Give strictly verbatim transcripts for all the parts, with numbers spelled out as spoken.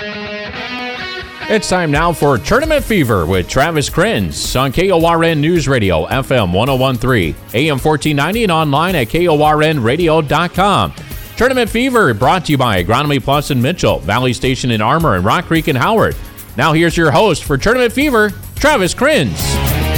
It's time now for Tournament Fever with Travis Krins on K O R N News Radio, F M one oh one point three, A M fourteen ninety, and online at K O R N radio dot com. Tournament Fever brought to you by Agronomy Plus in Mitchell, Valley Station in Armour, and Rock Creek in Howard. Now here's your host for Tournament Fever, Travis Krins.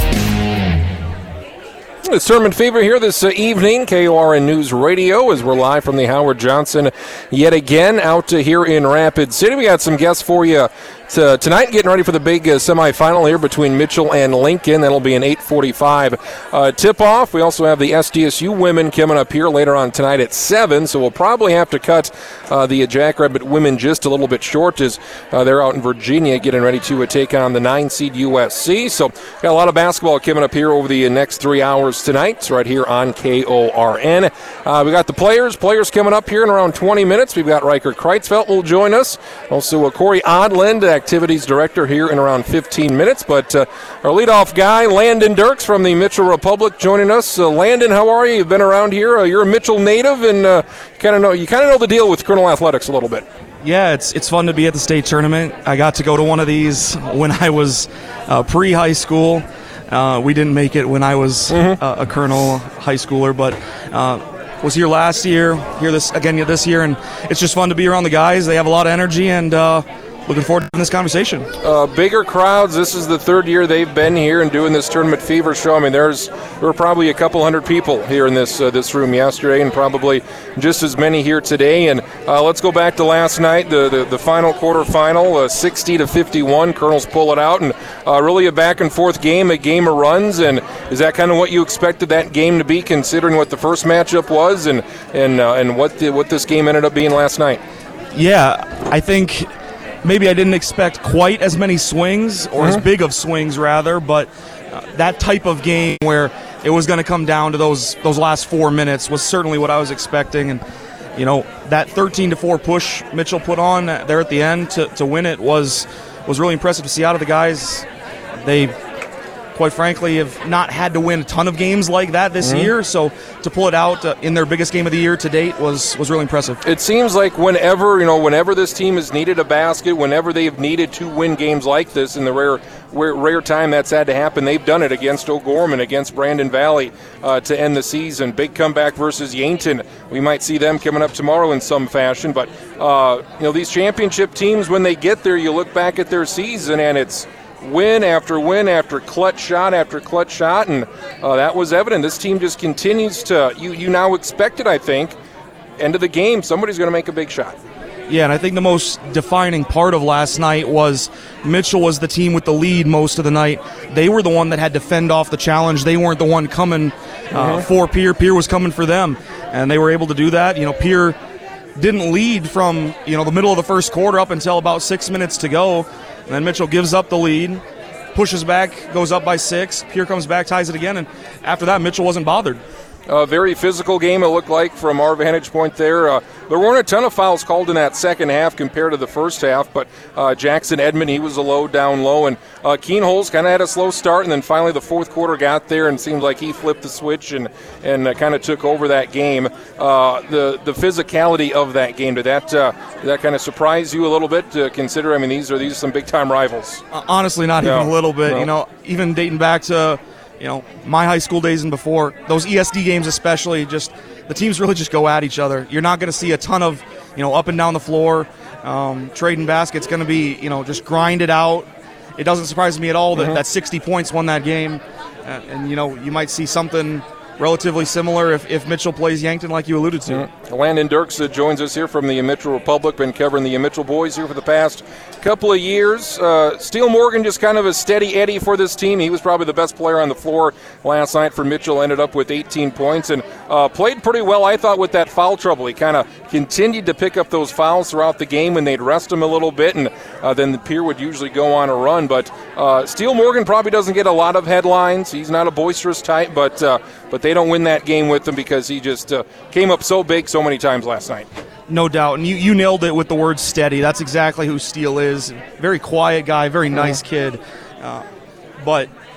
It's Tournament Fever here this uh, evening, K O R N News Radio, as we're live from the Howard Johnson yet again out uh, here in Rapid City. We got some guests for you to, tonight, getting ready for the big uh, semifinal here between Mitchell and Lincoln. That'll be an eight forty-five uh, tip-off. We also have the S D S U women coming up here later on tonight at seven, so we'll probably have to cut uh, the Jackrabbit women just a little bit short as uh, they're out in Virginia getting ready to uh, take on the nine seed U S C. So got a lot of basketball coming up here over the uh, next three hours tonight. It's right here on K O R N. Uh, we got the players. Players coming up here in around twenty minutes. We've got Riker Kreitzfeld will join us. Also, uh, Corey Odland, activities director, here in around fifteen minutes. But uh, our leadoff guy, Landon Dirks from the Mitchell Republic, joining us. Uh, Landon, how are you? You've been around here. Uh, you're a Mitchell native, and uh, kind of know you kind of know the deal with Colonel Athletics a little bit. Yeah, it's it's fun to be at the state tournament. I got to go to one of these when I was uh, pre-high school. Uh, we didn't make it when I was mm-hmm. uh, a Colonel high schooler, but uh, was here last year, here this again this year, and it's just fun to be around the guys. They have a lot of energy, and uh, looking forward to this conversation. Uh, bigger crowds. This is the third year they've been here and doing this Tournament Fever show. I mean, there's there were probably a couple hundred people here in this uh, this room yesterday, and probably just as many here today. And uh, let's go back to last night, the the, the final quarterfinal, uh, sixty to fifty-one. Colonels pull it out, and uh, really a back and forth game, a game of runs. And is that kind of what you expected that game to be, considering what the first matchup was, and and uh, and what the, what this game ended up being last night? Yeah, I think. Maybe I didn't expect quite as many swings, or mm-hmm. as big of swings, rather, but uh, that type of game where it was going to come down to those those last four minutes was certainly what I was expecting. And, you know, that thirteen to four push Mitchell put on there at the end to, to win it was, was really impressive to see out of the guys. They, quite frankly, have not had to win a ton of games like that this mm-hmm. year, so to pull it out uh, in their biggest game of the year to date was, was really impressive. It seems like whenever, you know, whenever this team has needed a basket, whenever they've needed to win games like this, in the rare rare, rare time that's had to happen, they've done it against O'Gorman, against Brandon Valley uh, to end the season. Big comeback versus Yankton. We might see them coming up tomorrow in some fashion, but, uh, you know, these championship teams, when they get there, you look back at their season, and it's win after win after clutch shot after clutch shot, and uh, that was evident. This team just continues to, you, you now expect it, I think, end of the game, somebody's going to make a big shot. Yeah, and I think the most defining part of last night was Mitchell was the team with the lead most of the night. They were the one that had to fend off the challenge. They weren't the one coming uh, mm-hmm. for Pierre. Pierre was coming for them, and they were able to do that. You know, Pierre didn't lead from, you know, the middle of the first quarter up until about six minutes to go. And then Mitchell gives up the lead, pushes back, goes up by six. Pierre comes back, ties it again, and after that, Mitchell wasn't bothered. A very physical game, it looked like, from our vantage point there. Uh, there weren't a ton of fouls called in that second half compared to the first half, but uh, Jackson Edmond, he was a low, down low, and uh, Keenholz kind of had a slow start, and then finally the fourth quarter got there, and seemed like he flipped the switch and and uh, kind of took over that game. Uh, the the physicality of that game, did that uh, did that kind of surprise you a little bit? Uh, consider, I mean, these are these are some big time rivals. Uh, honestly, not no. even a little bit. No. You know, even dating back to, you know, my high school days and before, those E S D games especially, just the teams really just go at each other. You're not going to see a ton of, you know, up and down the floor, um, trading baskets. Going to be, you know, just grind it out. It doesn't surprise me at all that, mm-hmm. that sixty points won that game. Uh, and, you know, you might see something relatively similar if, if Mitchell plays Yankton like you alluded to. Mm-hmm. Landon Dirks uh, joins us here from the Mitchell Republic, been covering the Mitchell boys here for the past couple of years. Uh, Steele Morgan just kind of a steady Eddie for this team. He was probably the best player on the floor last night for Mitchell, ended up with eighteen points and uh, played pretty well, I thought, with that foul trouble. He kind of continued to pick up those fouls throughout the game when they'd rest him a little bit, and uh, then the Pierre would usually go on a run. But uh, Steele Morgan probably doesn't get a lot of headlines. He's not a boisterous type, but uh, but they don't win that game with him because he just uh, came up so big so many times last night. No doubt, and you, you nailed it with the word steady. That's exactly who Steele is. Very quiet guy, very nice kid. Uh, but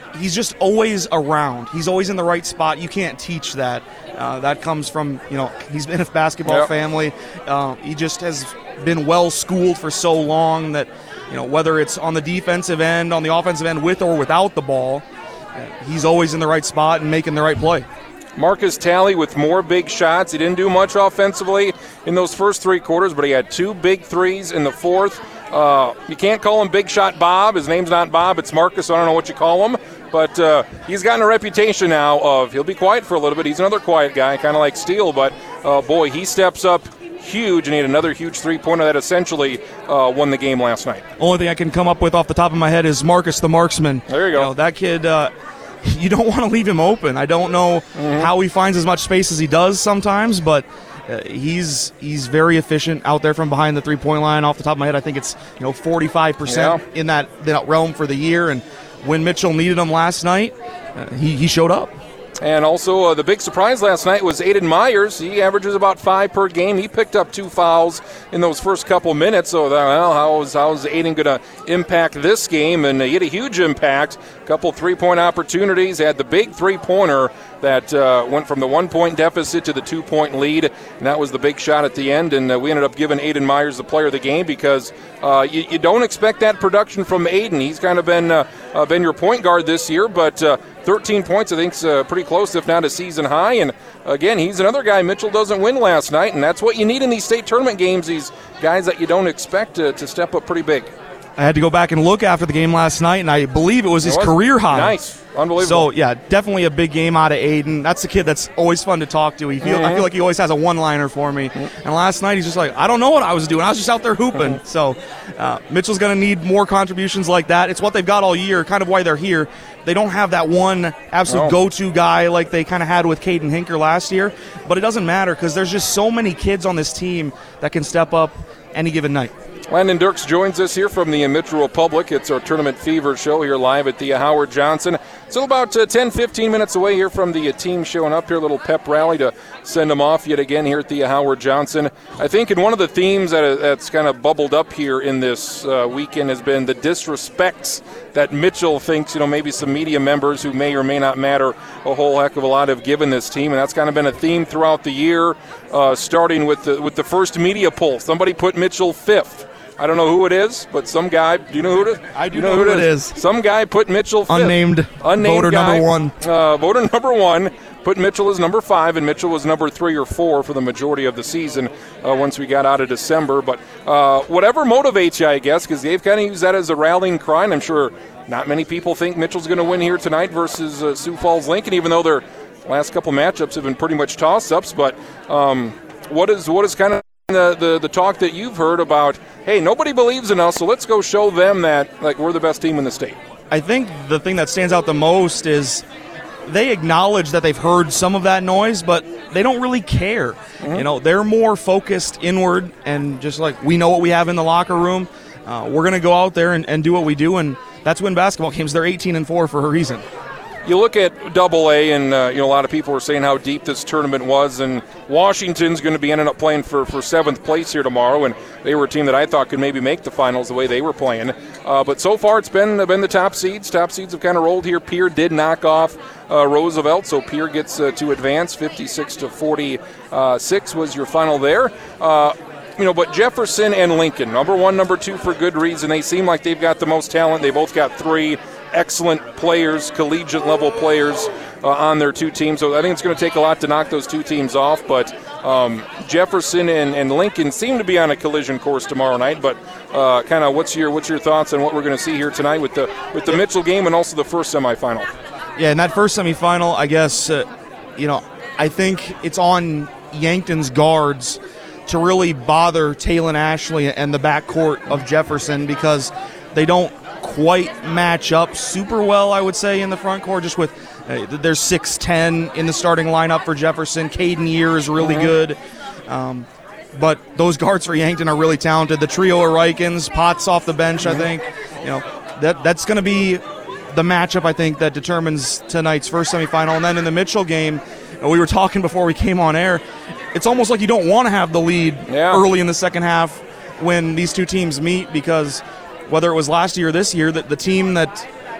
he's just always around. He's always in the right spot. You can't teach that. Uh, that comes from, you know, he's been a basketball yep. family. Uh, he just has been well schooled for so long that, you know, whether it's on the defensive end, on the offensive end, with or without the ball, uh, he's always in the right spot and making the right play. Marcus Talley with more big shots. He didn't do much offensively in those first three quarters, but he had two big threes in the fourth. Uh, you can't call him Big Shot Bob. His name's not Bob. It's Marcus, so I don't know what you call him. But uh, he's gotten a reputation now of he'll be quiet for a little bit. He's another quiet guy, kind of like Steele. But, uh, boy, he steps up huge, and he had another huge three-pointer that essentially uh, won the game last night. Only thing I can come up with off the top of my head is Marcus the Marksman. There you go. You know, that kid... Uh, You don't want to leave him open. I don't know mm-hmm. how he finds as much space as he does sometimes, but uh, he's he's very efficient out there from behind the three-point line. Off the top of my head, I think it's you know forty-five percent yeah. in that, that realm for the year. And when Mitchell needed him last night, uh, he, he showed up. And also uh, the big surprise last night was Aiden Myers. He averages about five per game. He picked up two fouls in those first couple minutes. So, well, how is, how is Aiden going to impact this game? And he had a huge impact. A couple three-point opportunities. Had the big three-pointer that uh, went from the one-point deficit to the two-point lead. And that was the big shot at the end. And uh, we ended up giving Aiden Myers the player of the game because uh, you, you don't expect that production from Aiden. He's kind of been, uh, uh, been your point guard this year, but uh, thirteen points, I think, is uh, pretty close, if not a season high. And, again, he's another guy Mitchell doesn't win last night, and that's what you need in these state tournament games, these guys that you don't expect to, to step up pretty big. I had to go back and look after the game last night, and I believe it was his it was? career high. Nice. Unbelievable. So, yeah, definitely a big game out of Aiden. That's the kid that's always fun to talk to. He feel, mm-hmm. I feel like he always has a one-liner for me. Mm-hmm. And last night he's just like, I don't know what I was doing. I was just out there hooping. Mm-hmm. So uh, Mitchell's going to need more contributions like that. It's what they've got all year, kind of why they're here. They don't have that one absolute no. go-to guy like they kind of had with Caden Hinker last year. But it doesn't matter because there's just so many kids on this team that can step up any given night. Landon Dirks joins us here from the Mitchell Republic. It's our Tournament Fever show here live at the Howard Johnson. Still about uh, ten, fifteen minutes away here from the uh, team showing up here. A little pep rally to send them off yet again here at the uh, Howard Johnson. I think in one of the themes that uh, that's kind of bubbled up here in this uh, weekend has been the disrespects that Mitchell thinks, you know, maybe some media members who may or may not matter a whole heck of a lot have given this team. And that's kind of been a theme throughout the year, uh, starting with the, with the first media poll. Somebody put Mitchell fifth. I don't know who it is, but some guy. Do you know who it is? I do you know, know who, who it is. is. Some guy put Mitchell fifth. Unnamed. Unnamed voter guy, number one. Uh, voter number one put Mitchell as number five, and Mitchell was number three or four for the majority of the season uh, once we got out of December. But uh, whatever motivates you, I guess, because they've kind of used that as a rallying cry, and I'm sure not many people think Mitchell's going to win here tonight versus uh, Sioux Falls Lincoln, even though their last couple matchups have been pretty much toss-ups. But um, what is what is kind of The, the the talk that you've heard about, hey, nobody believes in us, so let's go show them that like we're the best team in the state? I think the thing that stands out the most is they acknowledge that they've heard some of that noise, but they don't really care. Mm-hmm. You know, they're more focused inward and just like, we know what we have in the locker room. Uh, we're going to go out there and, and do what we do, and that's win basketball games. They're eighteen and four for a reason. You look at Double A, and uh, you know a lot of people were saying how deep this tournament was, and Washington's going to be ending up playing for, for seventh place here tomorrow, and they were a team that I thought could maybe make the finals the way they were playing. Uh, but so far, it's been been the top seeds. Top seeds have kind of rolled here. Pierre did knock off uh, Roosevelt, so Pierre gets uh, to advance. fifty-six to forty-six was your final there. Uh, You know, but Jefferson and Lincoln, number one, number two, for good reason. They seem like they've got the most talent. They both got three excellent players, collegiate-level players uh, on their two teams. So I think it's going to take a lot to knock those two teams off. But um, Jefferson and, and Lincoln seem to be on a collision course tomorrow night. But uh, kind of what's your what's your thoughts on what we're going to see here tonight with the with the Mitchell game and also the first semifinal? Yeah, in that first semifinal, I guess, uh, you know, I think it's on Yankton's guards to really bother Talon Ashley and the backcourt of Jefferson because they don't quite match up super well, I would say, in the front court. Just with uh, there's six ten in the starting lineup for Jefferson. Caden Year is really mm-hmm. good. Um, but those guards for Yankton are really talented. The trio of Rikens, Potts off the bench, mm-hmm. I think. You know, that that's going to be the matchup, I think, that determines tonight's first semifinal. And then in the Mitchell game, we were talking before we came on air, it's almost like you don't want to have the lead yeah. early in the second half when these two teams meet because whether it was last year or this year, that the team that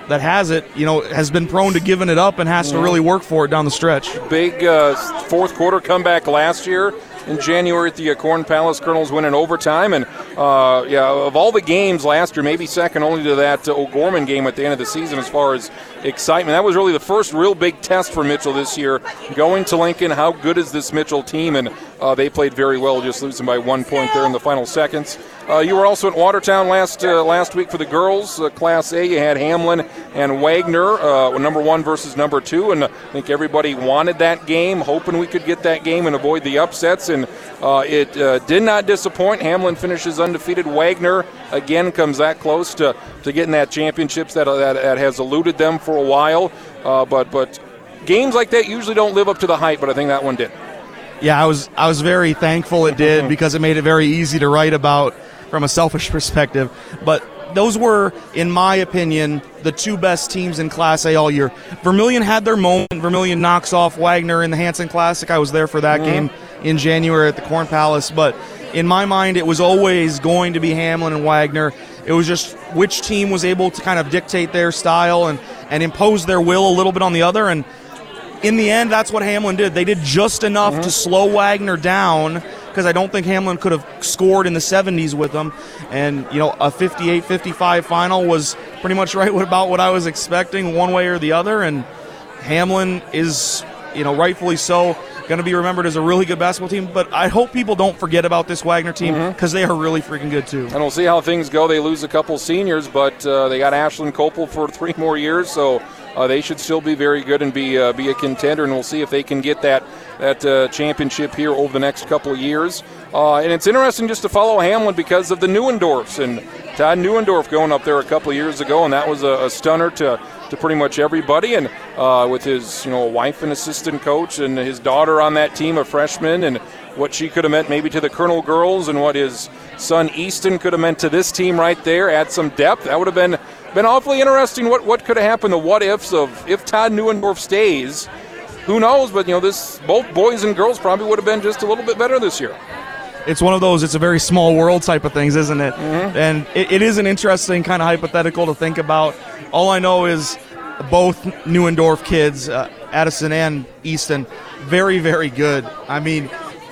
that has it, you know, has been prone to giving it up and has to really work for it down the stretch. Big uh, fourth quarter comeback last year in January at the uh, Corn Palace. Colonels win in overtime, and uh, yeah, of all the games last year, maybe second only to that uh, O'Gorman game at the end of the season as far as excitement. That was really the first real big test for Mitchell this year. Going to Lincoln, how good is this Mitchell team? And uh, they played very well, just losing by one point there in the final seconds. Uh, you were also at Watertown last uh, last week for the girls, uh, Class A. You had Hamlin and Wagner, uh, number one versus number two, and I think everybody wanted that game, hoping we could get that game and avoid the upsets, and uh, it uh, did not disappoint. Hamlin finishes undefeated. Wagner, again, comes that close to, to getting that championships that, that, that has eluded them for a while, uh, but but games like that usually don't live up to the hype, but I think that one did. Yeah, I was I was very thankful it did because it made it very easy to write about from a selfish perspective. But those were, in my opinion, the two best teams in Class A all year. Vermilion had their moment. Vermilion knocks off Wagner in the Hanson Classic. I was there for that mm-hmm. game in January at the Corn Palace. But in my mind, it was always going to be Hamlin and Wagner. It was just which team was able to kind of dictate their style and, and impose their will a little bit on the other. And in the end, that's what Hamlin did. They did just enough mm-hmm. to slow Wagner down, because I don't think Hamlin could have scored in the seventies with them. And, you know, a fifty-eight fifty-five final was pretty much right about what I was expecting one way or the other. And Hamlin is, you know, rightfully so, going to be remembered as a really good basketball team. But I hope people don't forget about this Wagner team because mm-hmm. they are really freaking good, too. And we'll see how things go. They lose a couple seniors, but uh, they got Ashlyn Copel for three more years, so uh, they should still be very good and be uh, be a contender, and we'll see if they can get that that uh, championship here over the next couple of years. Uh, and it's interesting just to follow Hamlin because of the Neuendorfs, and Todd Neuendorf going up there a couple of years ago, and that was a, a stunner to, to pretty much everybody. And uh, with his you know wife and assistant coach and his daughter on that team, a freshman, and what she could have meant maybe to the Colonel girls and what his son Easton could have meant to this team right there, add some depth. That would have been been awfully interesting. What what could have happened, the what ifs of if Todd Neuendorf stays. Who knows, but you know this both boys and girls probably would have been just a little bit better this year. It's one of those, it's a very small world type of things, isn't it? Mm-hmm. And it, it is an interesting kind of hypothetical to think about. All I know is both Neuendorf kids, uh, Addison and Easton, very, very good. I mean,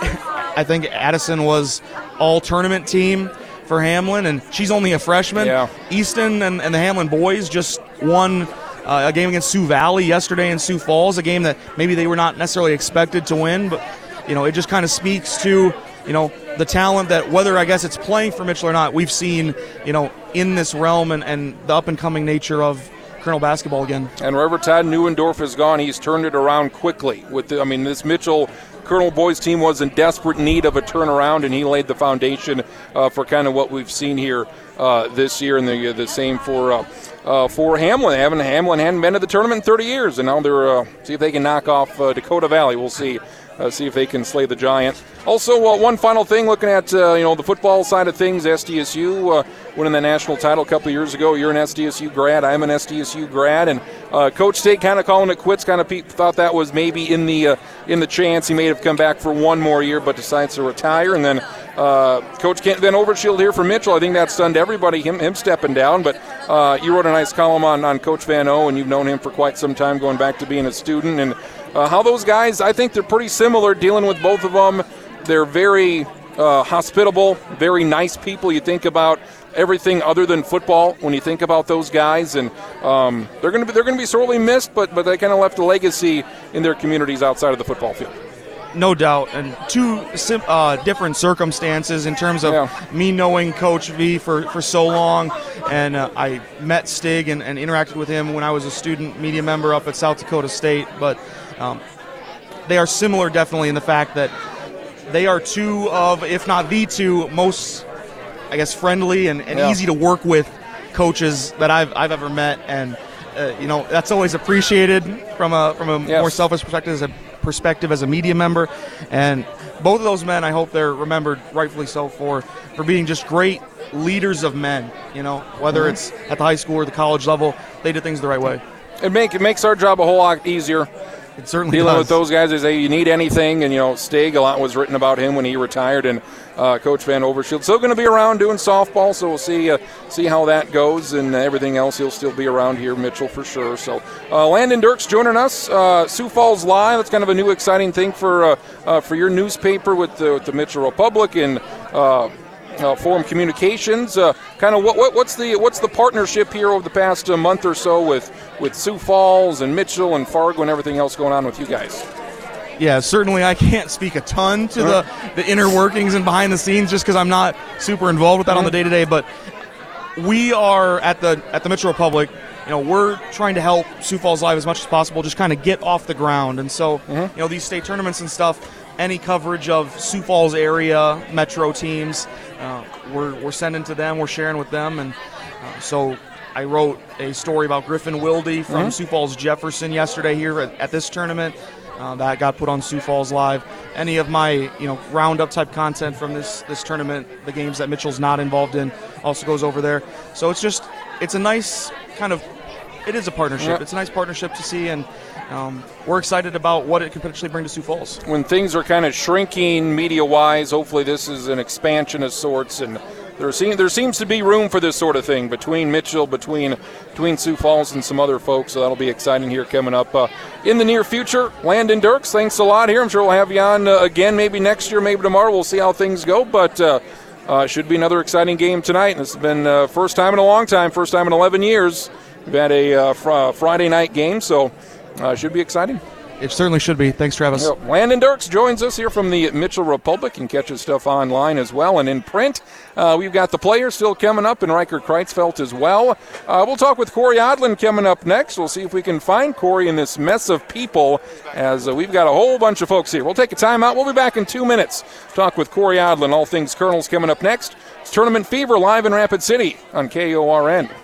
I think Addison was all-tournament team for Hamlin, and she's only a freshman. Yeah. Easton and, and the Hamlin boys just won uh, a game against Sioux Valley yesterday in Sioux Falls, a game that maybe they were not necessarily expected to win, but you know, it just kind of speaks to, you know, the talent that, whether I guess it's playing for Mitchell or not, we've seen, you know, in this realm and, and the up-and-coming nature of Colonel basketball again. And wherever Todd Neuendorf has gone, he's turned it around quickly. With the, I mean, this Mitchell Colonel boys team was in desperate need of a turnaround, and he laid the foundation uh, for kind of what we've seen here uh, this year, and the the same for uh, uh, for Hamlin. Having Hamlin hadn't been to the tournament in thirty years, and now they're uh, see if they can knock off uh, Dakota Valley. We'll see. Uh, see if they can slay the Giant. Also, uh, one final thing, looking at uh, you know the football side of things, S D S U uh, winning the national title a couple of years ago. You're an S D S U grad. I'm an S D S U grad, and uh, Coach State kind of calling it quits. Kind of thought that was maybe in the uh, in the chance he may have come back for one more year, but decides to retire. And then uh, Coach Kent Van Overshield here for Mitchell. I think that stunned everybody. Him him stepping down, but uh, you wrote a nice column on on Coach Van O, and you've known him for quite some time, going back to being a student and. Uh, how those guys, I think they're pretty similar, dealing with both of them. They're very uh, hospitable, very nice people. You think about everything other than football when you think about those guys, and um, they're going to be they're going to be sorely missed. But but they kind of left a legacy in their communities outside of the football field. No doubt, and two uh, different circumstances in terms of yeah. me knowing Coach V for, for so long, and uh, I met Stig and, and interacted with him when I was a student media member up at South Dakota State, but um, they are similar definitely in the fact that they are two of, if not the two, most, I guess, friendly and, and yeah. easy to work with coaches that I've I've ever met, and uh, you know that's always appreciated from a from a yes. more selfish perspective as a perspective as a media member. And both of those men, I hope they're remembered rightfully so for for being just great leaders of men. You know, whether mm-hmm. it's at the high school or the college level, they did things the right way. It make it makes our job a whole lot easier. It certainly dealing does. with those guys. They say you need anything, and you know, Stig, a lot was written about him when he retired, and uh, Coach Van Overshield still going to be around doing softball, so we'll see uh, see how that goes, and everything else he'll still be around here, Mitchell for sure. So uh, Landon Dirks joining us, uh, Sioux Falls Live. That's kind of a new exciting thing for uh, uh, for your newspaper with the, with the Mitchell Republic and. Uh, Uh, Forum Communications, uh, kind of what, what what's the what's the partnership here over the past uh, month or so with with Sioux Falls and Mitchell and Fargo and everything else going on with you guys? Yeah, certainly I can't speak a ton to the, the inner workings and behind the scenes just because I'm not super involved with that on the day to day. But we are at the at the Mitchell Republic. You know, we're trying to help Sioux Falls Live as much as possible, just kind of get off the ground. And so, mm-hmm. you know, these state tournaments and stuff. Any coverage of Sioux Falls area Metro teams, uh, we're we're sending to them. We're sharing with them, and uh, so I wrote a story about Griffin Wilde from mm-hmm. Sioux Falls Jefferson yesterday here at, at this tournament. Uh, that got put on Sioux Falls Live. Any of my you know roundup type content from this this tournament, the games that Mitchell's not involved in, also goes over there. So it's just it's a nice kind of it is a partnership. Yeah. It's a nice partnership to see, and um, we're excited about what it could potentially bring to Sioux Falls. When things are kind of shrinking media-wise, hopefully this is an expansion of sorts, and there seems there seems to be room for this sort of thing between Mitchell, between between Sioux Falls, and some other folks. So that'll be exciting here coming up uh, in the near future. Landon Dirks, thanks a lot here. I'm sure we'll have you on uh, again, maybe next year, maybe tomorrow. We'll see how things go, but. Uh, Uh, should be another exciting game tonight. This has been uh, first time in a long time, first time in eleven years. We've had a uh, fr- Friday night game, so uh, should be exciting. It certainly should be. Thanks, Travis. Yeah. Landon Dirks joins us here from the Mitchell Republic and catches stuff online as well and in print. Uh, we've got the players still coming up and Riker Kreitzfeld as well. Uh, we'll talk with Corey Odlin coming up next. We'll see if we can find Corey in this mess of people as uh, we've got a whole bunch of folks here. We'll take a timeout. We'll be back in two minutes. Talk with Corey Odlin. All things Colonels coming up next. It's Tournament Fever live in Rapid City on K O R N.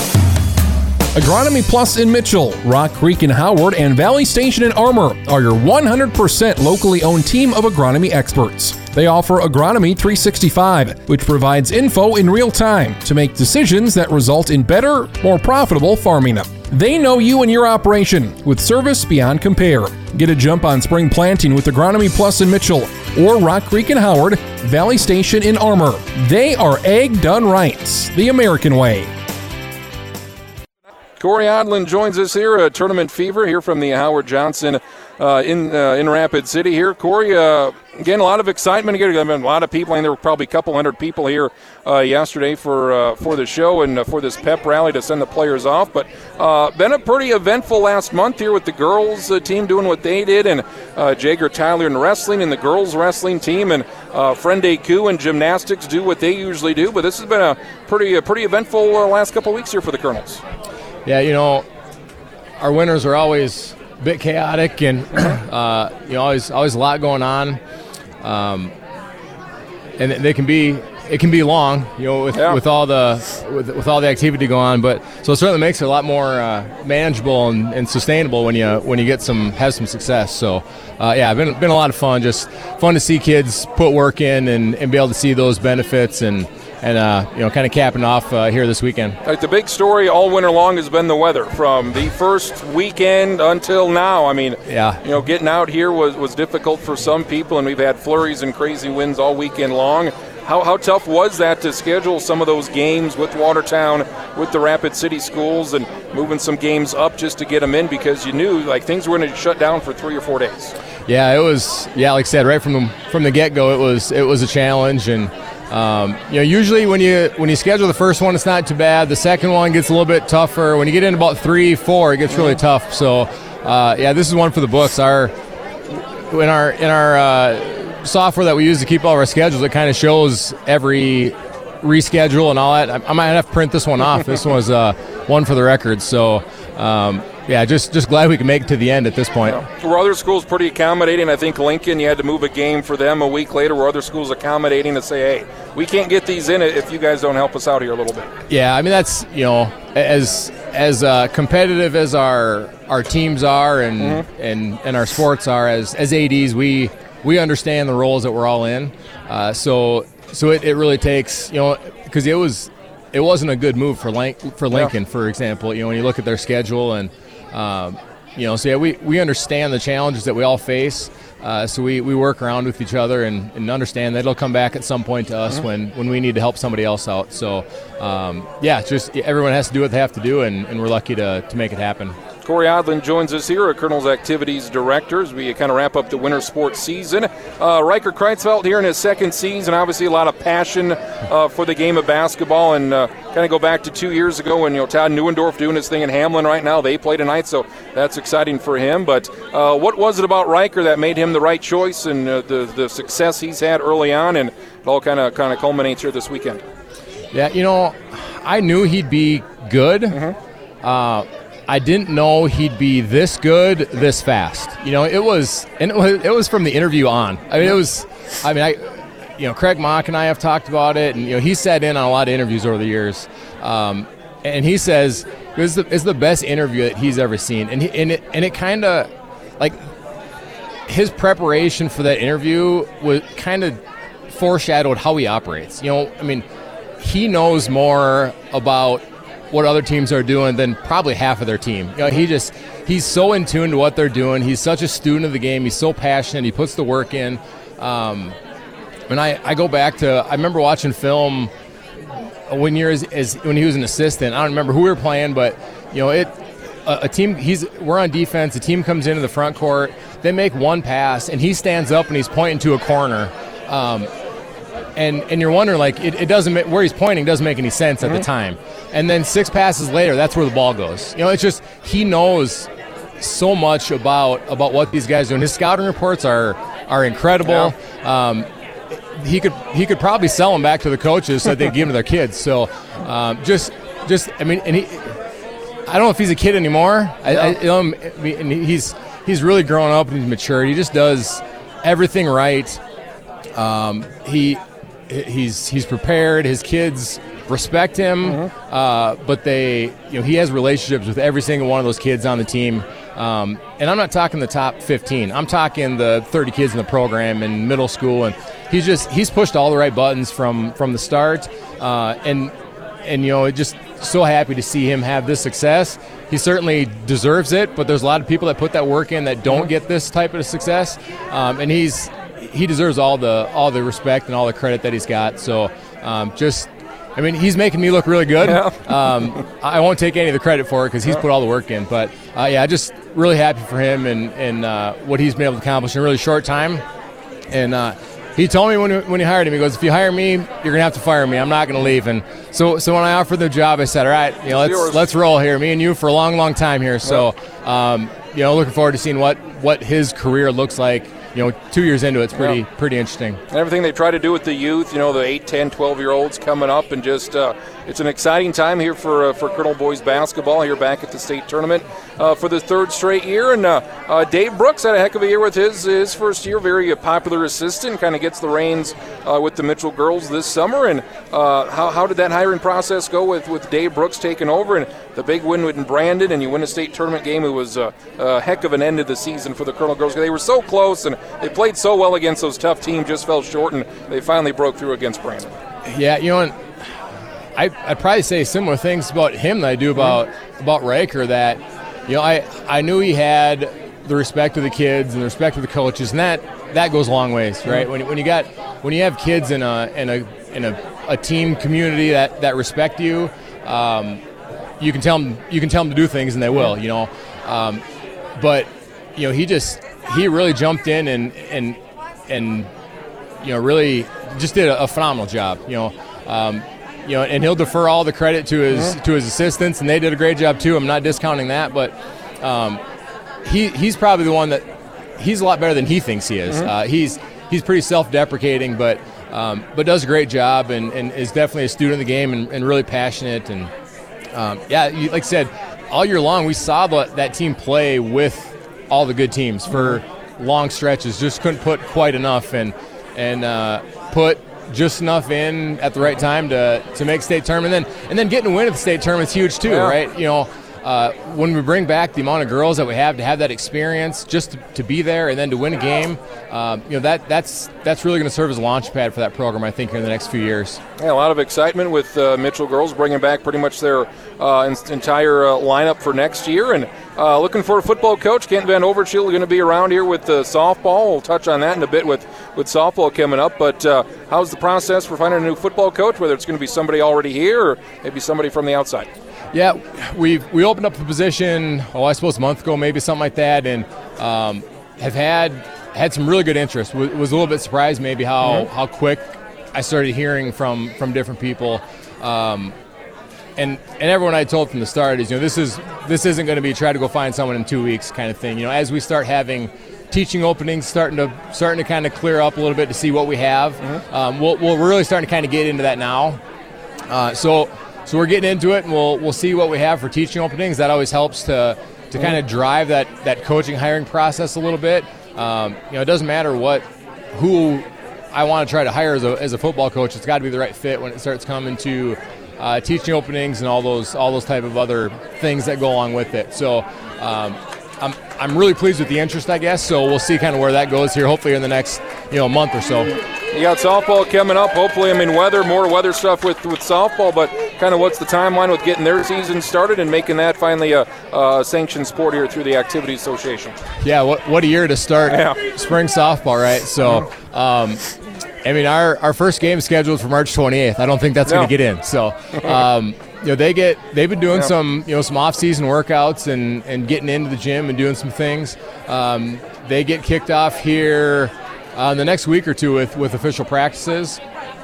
Agronomy Plus in Mitchell, Rock Creek in Howard, and Valley Station in Armour are your one hundred percent locally owned team of agronomy experts. They offer Agronomy three sixty-five, which provides info in real time to make decisions that result in better, more profitable farming. They know you and your operation with service beyond compare. Get a jump on spring planting with Agronomy Plus in Mitchell or Rock Creek in Howard, Valley Station in Armour. They are ag done right, the American way. Corey Odlin joins us here at Tournament Fever here from the Howard Johnson uh, in uh, in Rapid City here. Corey, uh, again, a lot of excitement. Again, a lot of people, and there were probably a couple hundred people here uh, yesterday for uh, for the show and uh, for this pep rally to send the players off. But uh, been a pretty eventful last month here with the girls uh, team doing what they did, and uh, Jager Tyler in wrestling and the girls wrestling team, and uh, Frende Koo and gymnastics do what they usually do. But this has been a pretty a pretty eventful uh, last couple weeks here for the Colonels. Yeah, you know, our winters are always a bit chaotic, and uh, you know, always always a lot going on, um, and they can be it can be long, you know, with, yeah. with all the with, with all the activity going on. But so it certainly makes it a lot more uh, manageable and, and sustainable when you when you get some have some success. So uh, yeah, been been a lot of fun. Just fun to see kids put work in and, and be able to see those benefits and. And, uh, you know, kind of capping off uh, here this weekend. Like the big story all winter long has been the weather from the first weekend until now. I mean, yeah. you know, getting out here was, was difficult for some people, and we've had flurries and crazy winds all weekend long. How, how tough was that to schedule some of those games with Watertown, with the Rapid City schools, and moving some games up just to get them in because you knew, like, things were going to shut down for three or four days? Yeah, it was, yeah, like I said, right from the, from the get-go, it was it was a challenge, and Um, you know, usually when you when you schedule the first one, it's not too bad. The second one gets a little bit tougher. When you get in about three, four, it gets really tough. So, uh, yeah, this is one for the books. Our in our in our uh, software that we use to keep all of our schedules, it kind of shows every reschedule and all that. I, I might have to print this one off. This one was uh, one for the record. So. Um, Yeah, just just glad we can make it to the end at this point. Yeah. Were other schools pretty accommodating? I think Lincoln, you had to move a game for them a week later. Were other schools accommodating to say, hey, we can't get these in if you guys don't help us out here a little bit? Yeah, I mean, that's, you know, as as uh, competitive as our our teams are and mm-hmm. and, and our sports are, as, as A Ds, we we understand the roles that we're all in. Uh, so so it, it really takes, you know, because it was it wasn't a good move for Link, for Lincoln, yeah. for example. You know, when you look at their schedule and Um, you know, so yeah, we, we understand the challenges that we all face. Uh, so we, we work around with each other and, and understand that it'll come back at some point to us mm-hmm. when, when we need to help somebody else out. So, um, yeah, just everyone has to do what they have to do, and, and we're lucky to, to make it happen. Corey Odland joins us here, a Colonel's Activities Director, as we kind of wrap up the winter sports season. Uh, Riker Kreitzfeld here in his second season, obviously a lot of passion uh, for the game of basketball, and uh, kind of go back to two years ago when, you know, Todd Neuendorf doing his thing in Hamlin right now. They play tonight, so that's exciting for him. But uh, what was it about Riker that made him the right choice, and uh, the, the success he's had early on, and it all kind of kind of culminates here this weekend? Yeah, you know, I knew he'd be good. Mm-hmm. Uh, I didn't know he'd be this good, this fast. You know, it was, and it was, it was from the interview on. I mean, it was, I mean, I, you know, Craig Mock and I have talked about it, and, you know, he sat in on a lot of interviews over the years. Um, and he says it's the, it's the best interview that he's ever seen. And, he, and it, and it kind of, like, his preparation for that interview was kind of foreshadowed how he operates. You know, I mean, he knows more about what other teams are doing than probably half of their team. You know, he just, he's so in tune to what they're doing. He's such a student of the game. He's so passionate. He puts the work in. Um, and I, I go back to, I remember watching film when you're as, as when he was an assistant. I don't remember who we were playing, but, you know, it, a, a team, he's, we're on defense. A team comes into the front court. They make one pass, and he stands up and he's pointing to a corner. Um, And and you're wondering, like, it, it doesn't make, where he's pointing doesn't make any sense at mm-hmm. the time. And then six passes later, that's where the ball goes. You know, it's just, he knows so much about about what these guys do. And his scouting reports are are incredible. Yeah. Um, he could he could probably sell them back to the coaches so that they give them to their kids. So um, just just I mean, and he, I don't know if he's a kid anymore. I, yeah. I, you know, I mean, and he's he's really grown up and he's matured. He just does everything right. Um, he. He's he's prepared. His kids respect him, mm-hmm. uh, but they, you know, he has relationships with every single one of those kids on the team. Um, and I'm not talking the top fifteen. I'm talking the thirty kids in the program in middle school, and he's just he's pushed all the right buttons from from the start. Uh, and and you know, just so happy to see him have this success. He certainly deserves it, but there's a lot of people that put that work in that don't get this type of success, um, and he's. He deserves all the all the respect and all the credit that he's got. So um, just, I mean, he's making me look really good. Yeah. um, I won't take any of the credit for it because he's put all the work in. But, uh, yeah, just really happy for him and, and uh, what he's been able to accomplish in a really short time. And uh, he told me when, when he hired him, he goes, if you hire me, you're going to have to fire me. I'm not going to leave. And so so when I offered the job, I said, all right, you know, let's let's roll here. Me and you for a long, long time here. So, um, you know, looking forward to seeing what, what his career looks like. You know, two years into it, it's pretty yeah. pretty interesting. And everything they try to do with the youth, you know, the eight, ten, twelve-year-olds coming up, and just uh, it's an exciting time here for uh, for Colonel boys basketball here back at the state tournament uh, for the third straight year. And uh, uh, Dave Brooks had a heck of a year with his his first year, very popular assistant, kind of gets the reins uh, with the Mitchell girls this summer. And uh, how how did that hiring process go with, with Dave Brooks taking over? And the big win with Brandon, and you win a state tournament game. It was a, a heck of an end of the season for the Colonel girls. They were so close, and they played so well against those tough teams, just fell short, and they finally broke through against Brandon. Yeah, you know, and I, I'd probably say similar things about him that I do about mm-hmm. about Riker, that, you know, I, I knew he had the respect of the kids and the respect of the coaches, and that, that goes a long ways, right? Mm-hmm. When, when you got when you have kids in a in a in a, a team community that, that respect you, um, you can tell them you can tell them to do things, and they will, you know. Um, but you know, he just he really jumped in and and and you know, really just did a, a phenomenal job, you know. Um, you know, and he'll defer all the credit to his mm-hmm. to his assistants, and they did a great job too. I'm not discounting that, but um, he he's probably the one that he's a lot better than he thinks he is. Mm-hmm. Uh, he's he's pretty self-deprecating, but um, but does a great job, and, and is definitely a student of the game, and, and really passionate. And um, yeah, you, like I said, all year long we saw the, that team play with all the good teams for long stretches. Just couldn't put quite enough, and and uh, put just enough in at the right time to, to make state tournament. And then and then getting a win at the state tournament is huge too, yeah. right? You know, uh, when we bring back the amount of girls that we have to have that experience, just to, to be there and then to win a game, um, you know that that's that's really going to serve as a launch pad for that program, I think, in the next few years. Yeah, a lot of excitement with uh, Mitchell girls bringing back pretty much their uh, in- entire uh, lineup for next year, and uh, looking for a football coach. Kent Van Overshield going to be around here with uh, softball. We'll touch on that in a bit with, with softball coming up. But uh, how's the process for finding a new football coach? Whether it's going to be somebody already here or maybe somebody from the outside. Yeah, we we opened up the position, oh, I suppose a month ago, maybe something like that, and um, have had had some really good interest. Was, was a little bit surprised maybe how, mm-hmm. how quick I started hearing from from different people. Um, and and everyone I told from the start is, you know, this is this isn't going to be try to go find someone in two weeks kind of thing. You know, as we start having teaching openings starting to starting to kind of clear up a little bit to see what we have, mm-hmm. um, we'll, we're really starting to kind of get into that now. Uh, so so we're getting into it, and we'll we'll see what we have for teaching openings. That always helps to to mm-hmm. kind of drive that that coaching hiring process a little bit. Um, you know, it doesn't matter what who I want to try to hire as a as a football coach. It's got to be the right fit when it starts coming to uh, teaching openings and all those all those type of other things that go along with it. So um, I'm I'm really pleased with the interest, I guess. So we'll see kind of where that goes here. Hopefully in the next you know month or so. You got softball coming up. Hopefully, I mean, weather, more weather stuff with, with softball, but kind of what's the timeline with getting their season started and making that finally a, a sanctioned sport here through the Activity Association? Yeah, what what a year to start yeah. spring softball, right? So, um, I mean, our, our first game is scheduled for March twenty-eighth. I don't think that's no. going to get in. So, um, you know, they get they've been doing yeah. some you know some off-season workouts and, and getting into the gym and doing some things. Um, they get kicked off here Uh, in the next week or two with, with official practices,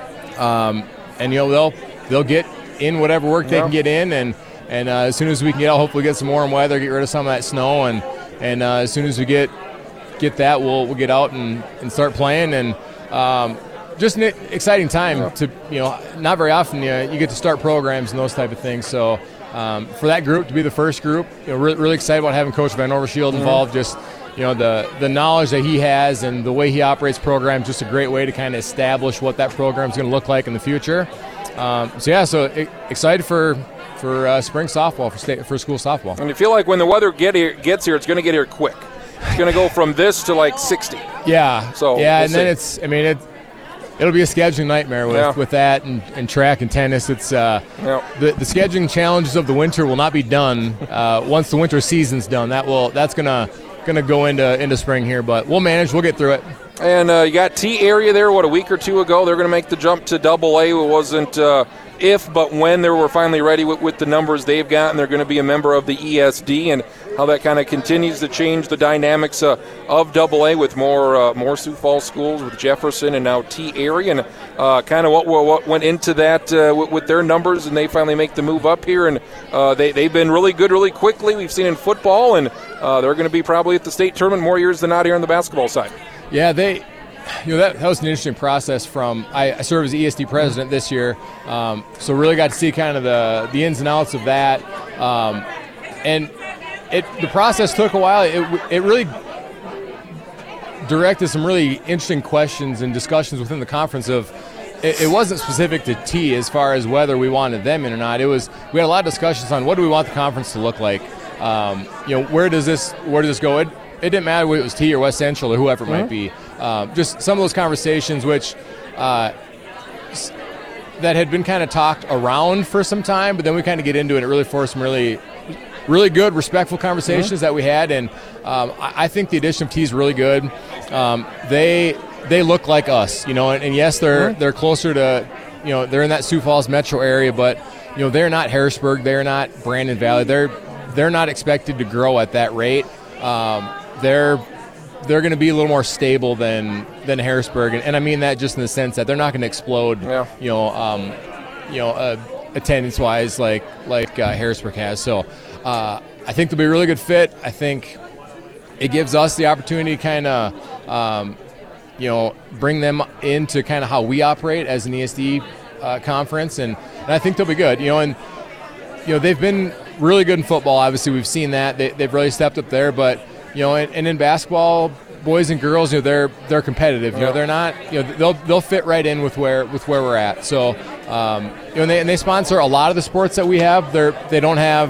um, and you know they'll they'll get in whatever work they yeah. can get in, and and uh, as soon as we can get out, hopefully get some warm weather, get rid of some of that snow, and and uh, as soon as we get get that, we'll we'll get out and, and start playing, and um, just an exciting time yeah. to you know not very often you, you get to start programs and those type of things. So um, for that group to be the first group, you know, really, really excited about having Coach Van Overshield mm-hmm. involved. Just You know, the, the knowledge that he has and the way he operates programs, just a great way to kind of establish what that program is going to look like in the future. Um, so, yeah, so excited for for uh, spring softball, for state, for school softball. And you feel like when the weather get here, gets here, it's going to get here quick. It's going to go from this to like sixty. Yeah. So Yeah, we'll and see. then it's, I mean, it, it'll be a scheduling nightmare with, yeah. with that and, and track and tennis. It's uh, yeah. the, the scheduling challenges of the winter will not be done uh, once the winter season's done. That will That's going to – going to go into into spring here, but we'll manage. We'll get through it. And uh, you got T area there, what, a week or two ago. They're going to make the jump to double A. It wasn't uh, if, but when they were finally ready with, with the numbers they've got, and they're going to be a member of the E S D, and how that kind of continues to change the dynamics uh, of double A with more uh, more Sioux Falls schools with Jefferson and now T area, and uh, kind of what what went into that uh, with, with their numbers, and they finally make the move up here, and uh, they, they've been really good really quickly. We've seen in football, and uh, they're going to be probably at the state tournament more years than not here on the basketball side. Yeah, they, you know, that, that was an interesting process. From I, I served as E S D president this year, um, so really got to see kind of the the ins and outs of that, um, and it the process took a while. It it really directed some really interesting questions and discussions within the conference. Of it, it wasn't specific to T as far as whether we wanted them in or not. It was we had a lot of discussions on what do we want the conference to look like. Um, you know, where does this where does this go? It, It didn't matter whether it was T or West Central or whoever it mm-hmm. might be. Um, just some of those conversations which uh, s- that had been kind of talked around for some time, but then we kind of get into it. It really forced some really, really good, respectful conversations mm-hmm. that we had, and um, I, I think the addition of T is really good. Um, they they look like us, you know, and, and yes, they're mm-hmm. they're closer to, you know, they're in that Sioux Falls metro area, but you know, they're not Harrisburg, they're not Brandon Valley, they're they're not expected to grow at that rate. Um, they're they're going to be a little more stable than than Harrisburg, and, and I mean that just in the sense that they're not going to explode, yeah. you know, um, you know, uh, attendance wise like like uh, Harrisburg has. So uh, I think they'll be a really good fit. I think it gives us the opportunity to kind of um, you know bring them into kind of how we operate as an E S D uh, conference, and, and I think they'll be good. You know, and you know they've been really good in football. Obviously, we've seen that they, they've really stepped up there, but. You know, and, and in basketball, boys and girls, you know, they're they're competitive. You know, they're not. You know, they'll they'll fit right in with where with where we're at. So, um, you know, and they, and they sponsor a lot of the sports that we have. They're they don't have,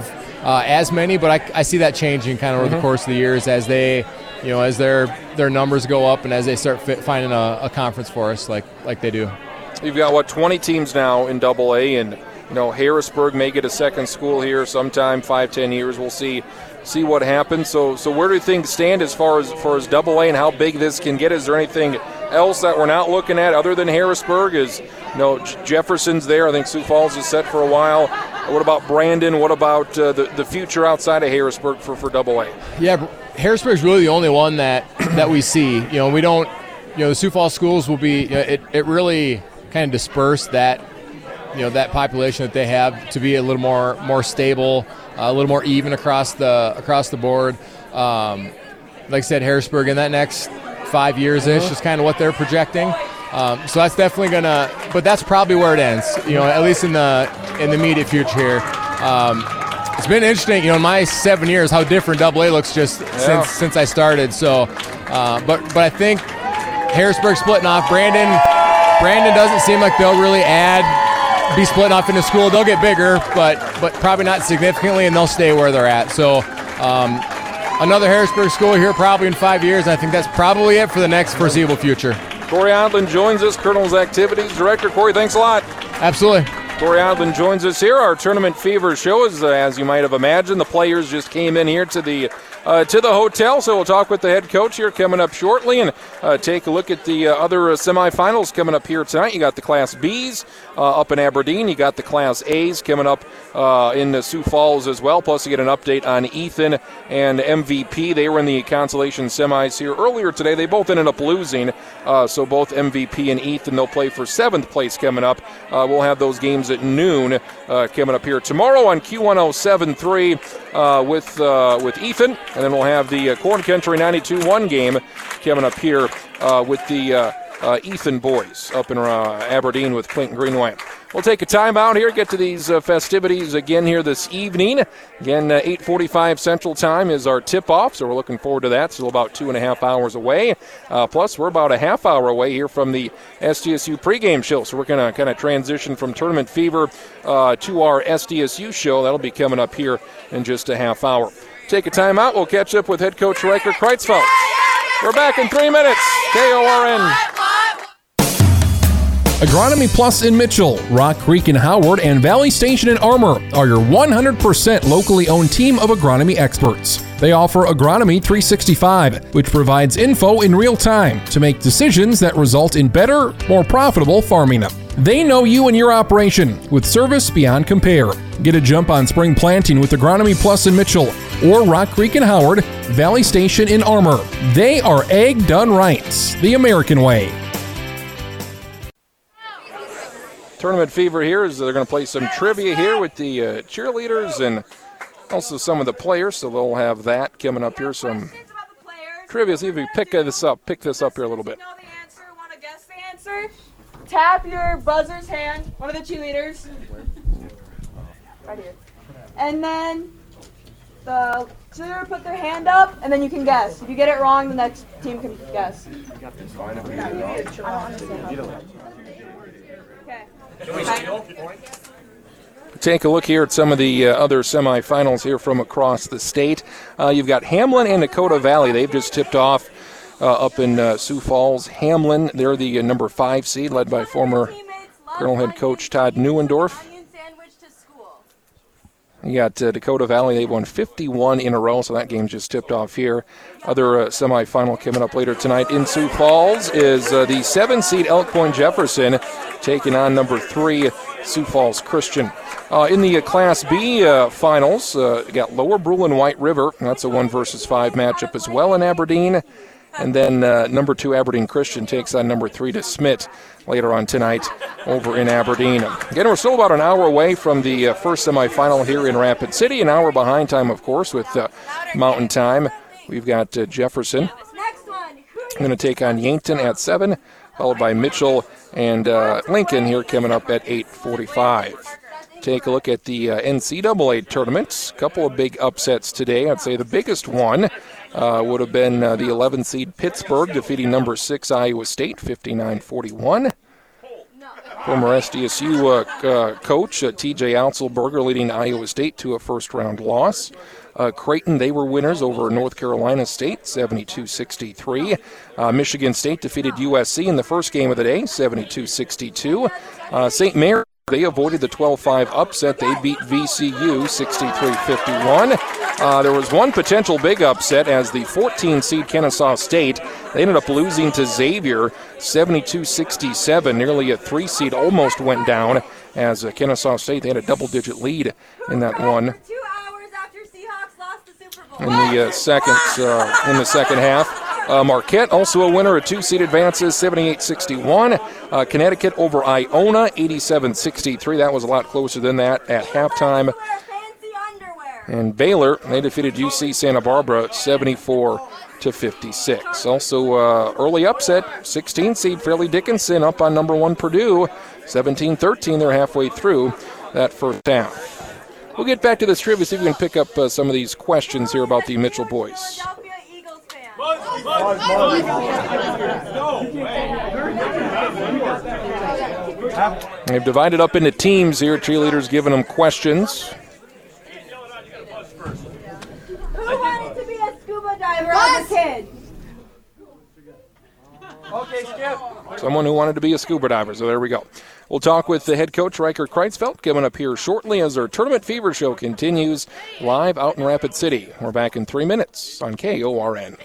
uh, as many, but I, I see that changing kind of over mm-hmm. the course of the years as they, you know, as their their numbers go up and as they start fit, finding a, a conference for us like like they do. You've got, what, twenty teams now in double A, and, you know, Harrisburg may get a second school here sometime, five, ten years. We'll see see what happens. So so where do things stand as far as, far as double A and how big this can get? Is there anything else that we're not looking at other than Harrisburg? Is, you know, Jefferson's there. I think Sioux Falls is set for a while. What about Brandon? What about uh, the, the future outside of Harrisburg for, for double A? Yeah, Harrisburg's really the only one that, that we see. You know, we don't, you know, the Sioux Falls schools will be, you know, it, it really kind of disperse that, you know, that population that they have to be a little more more stable, uh, a little more even across the across the board. Um, like I said, Harrisburg in that next five years ish uh-huh. is kind of what they're projecting. Um, so that's definitely gonna, but that's probably where it ends. You know, at least in the in the immediate future here. Um, it's been interesting, you know, in my seven years, how different double A looks just yeah. since since I started. So, uh, but but I think Harrisburg splitting off. Brandon. Brandon doesn't seem like they'll really add, be splitting off into school. They'll get bigger, but but probably not significantly, and they'll stay where they're at. So um, another Harrisburg school here probably in five years. I think that's probably it for the next foreseeable future. Corey Odland joins us, Colonel's Activities Director. Corey, thanks a lot. Absolutely. Corey Odland joins us here. Our Tournament Fever show is, uh, as you might have imagined, the players just came in here to the uh, to the hotel, so we'll talk with the head coach here coming up shortly and uh, take a look at the uh, other uh, semifinals coming up here tonight. You got the Class B's uh, up in Aberdeen. You got the Class A's coming up uh, in the Sioux Falls as well. Plus, you get an update on Ethan and M V P. They were in the consolation semis here earlier today. They both ended up losing, uh, so both M V P and Ethan, they'll play for seventh place coming up. Uh, we'll have those games at noon uh, coming up here tomorrow on Q one oh seven point three uh, with uh, with Ethan, and then we'll have the uh, Corn Country ninety-two one game coming up here uh, with the uh, uh, Ethan boys up in uh, Aberdeen with Clinton Greenway. We'll take a timeout here, get to these uh, festivities again here this evening. Again, uh, eight forty-five Central Time is our tip-off, so we're looking forward to that. Still about two and a half hours away. Uh, plus, we're about a half hour away here from the S D S U pregame show, so we're going to kind of transition from Tournament Fever uh, to our S D S U show. That'll be coming up here in just a half hour. Take a timeout. We'll catch up with head coach Riker Kreitzfeld. We're back in three minutes. K O R N. Agronomy Plus in Mitchell, Rock Creek in Howard, and Valley Station in Armour are your one hundred percent locally owned team of agronomy experts. They offer Agronomy three sixty-five, which provides info in real time to make decisions that result in better, more profitable farming. They know you and your operation with service beyond compare. Get a jump on spring planting with Agronomy Plus in Mitchell or Rock Creek in Howard, Valley Station in Armour. They are ag done right, the American way. Tournament Fever here is they're going to play some trivia here with the uh, cheerleaders and also some of the players, so they'll have that coming up here. Some trivia. See if we pick this up. Pick this up here a little bit. Know the answer? Want to guess the answer? Tap your buzzer's hand. One of the cheerleaders. Right here. And then the cheerleader put their hand up, and then you can guess. If you get it wrong, the next team can guess. I don't understand how. Okay. Take a look here at some of the uh, other semifinals here from across the state. Uh, you've got Hamlin and Dakota Valley. They've just tipped off uh, up in uh, Sioux Falls. Hamlin, they're the uh, number five seed, led by former Colonel head coach Todd Neuendorf. You got uh, Dakota Valley. They've won fifty-one in a row, so that game just tipped off here. Other uh, semifinal coming up later tonight in Sioux Falls is uh, the seven seed Elk Point Jefferson taking on number three Sioux Falls Christian. Uh, in the uh, Class B uh, finals, uh, you got Lower Brule and White River. That's a one versus five matchup as well in Aberdeen. And then uh, number two Aberdeen Christian takes on number three DeSmet later on tonight over in Aberdeen. Again, we're still about an hour away from the uh, first semifinal here in Rapid City. An hour behind time, of course, with uh, Mountain Time. We've got uh, Jefferson going to take on Yankton at seven, followed by Mitchell and uh, Lincoln here coming up at eight forty-five. Take a look at the uh, N C double A tournaments. A couple of big upsets today. I'd say the biggest one uh, would have been uh, the eleven seed Pittsburgh defeating number six Iowa State fifty-nine forty-one. Former S D S U uh, uh, coach uh, T J Outzelberger leading Iowa State to a first-round loss. Uh, Creighton, they were winners over North Carolina State, seventy-two sixty-three. Uh, Michigan State defeated U S C in the first game of the day, seventy-two sixty-two. Uh, Saint Mary, they avoided the twelve five upset. They beat V C U sixty-three fifty-one. Uh, there was one potential big upset as the fourteen seed Kennesaw State, they ended up losing to Xavier seventy-two sixty-seven. Nearly a three seed almost went down as uh, Kennesaw State, they had a double-digit lead in that one. In the uh, second, uh, in the second half. Uh, Marquette, also a winner, a two-seed advances, seventy-eight sixty-one. Uh, Connecticut over Iona, eighty-seven sixty-three. That was a lot closer than that at halftime. And Baylor, they defeated U C Santa Barbara, seventy-four to fifty-six. Also, uh, early upset, sixteen seed Fairleigh Dickinson up on number one Purdue, seventeen thirteen. They're halfway through that first half. We'll get back to this trivia, see if we can pick up uh, some of these questions here about the Mitchell boys. They've divided up into teams here. Cheerleaders giving them questions. Who wanted to be a scuba diver as a kid? Okay, Skip. Someone who wanted to be a scuba diver, so there we go. We'll talk with the head coach, Riker Kreitzfeld, coming up here shortly as our Tournament Fever show continues live out in Rapid City. We're back in three minutes on K O R N.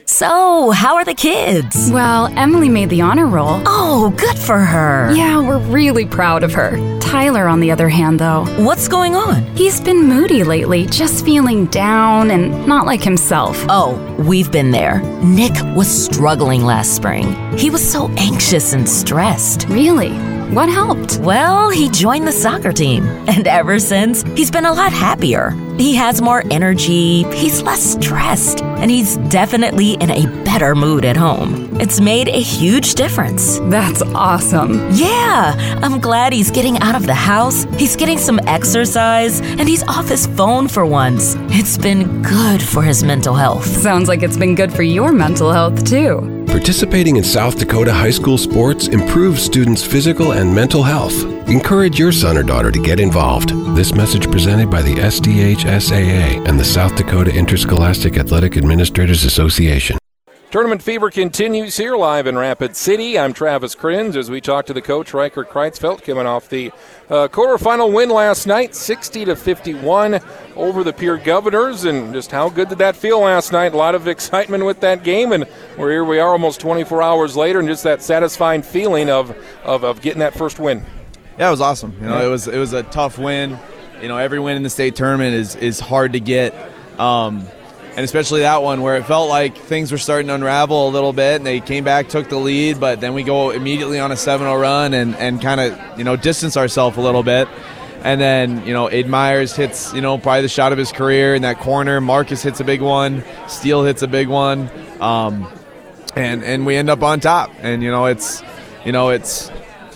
So, how are the kids? Well, Emily made the honor roll. Oh, good for her. Yeah, we're really proud of her. Tyler, on the other hand, though. What's going on? He's been moody lately, just feeling down and not like himself. Oh, we've been there. Nick was struggling last spring. He was so anxious and stressed. Really? What helped? Well, he joined the soccer team, and ever since, he's been a lot happier. He has more energy, he's less stressed, and he's definitely in a better mood at home. It's made a huge difference. That's awesome. Yeah, I'm glad he's getting out of the house, he's getting some exercise, and he's off his phone for once. It's been good for his mental health. Sounds like it's been good for your mental health, too. Participating in South Dakota high school sports improves students' physical and mental health. Encourage your son or daughter to get involved. This message presented by the S D H S A A and the South Dakota Interscholastic Athletic Administrators Association. Tournament Fever continues here live in Rapid City. I'm Travis Krenz as we talk to the coach, Riker Kreitzfeld, coming off the uh, quarterfinal win last night, sixty to fifty-one over the Pierre Governors. And just how good did that feel last night? A lot of excitement with that game, and we're here we are almost twenty-four hours later, and just that satisfying feeling of, of, of getting that first win. Yeah, it was awesome. You know, it was it was a tough win. You know, every win in the state tournament is is hard to get. Um, And especially that one where it felt like things were starting to unravel a little bit, and they came back, took the lead, but then we go immediately on a seven oh run and, and kind of, you know, distance ourselves a little bit. And then, you know, Aiden Myers hits, you know, probably the shot of his career in that corner. Marcus hits a big one. Steele hits a big one. Um, and, and we end up on top. And, you know, it's, you know, it's,